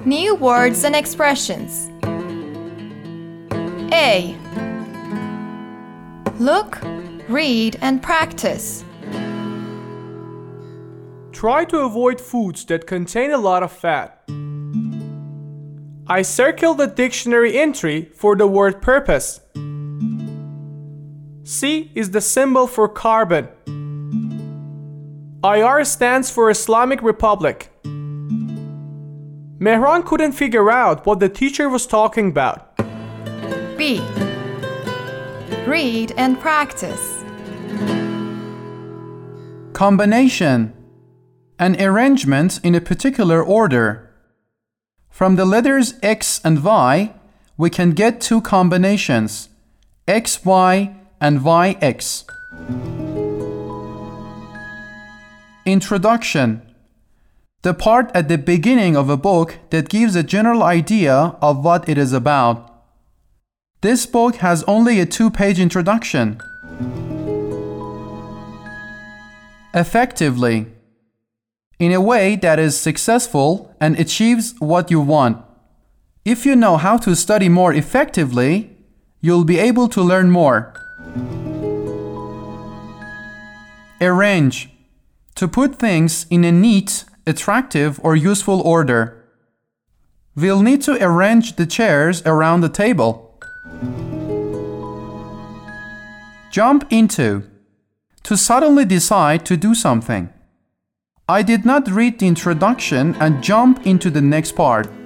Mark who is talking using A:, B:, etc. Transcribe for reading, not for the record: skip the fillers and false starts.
A: New words and expressions. A. Look, read, and practice.
B: Try to avoid foods that contain a lot of fat. I circled the dictionary entry for the word purpose. C is the symbol for carbon. IR stands for Islamic Republic. Mehran couldn't figure out what the teacher was talking about.
A: B. Read and practice.
C: Combination. An arrangement in a particular order. From the letters X and Y, we can get two combinations, XY and YX. Introduction. The part at the beginning of a book that gives a general idea of what it is about. This book has only a 2-page introduction. Effectively. In a way that is successful and achieves what you want. If you know how to study more effectively, you'll be able to learn more. Arrange. To put things in a neat, attractive, or useful order. We'll need to arrange the chairs around the table. Jump into. To suddenly decide to do something. I did not read the introduction and jump into the next part.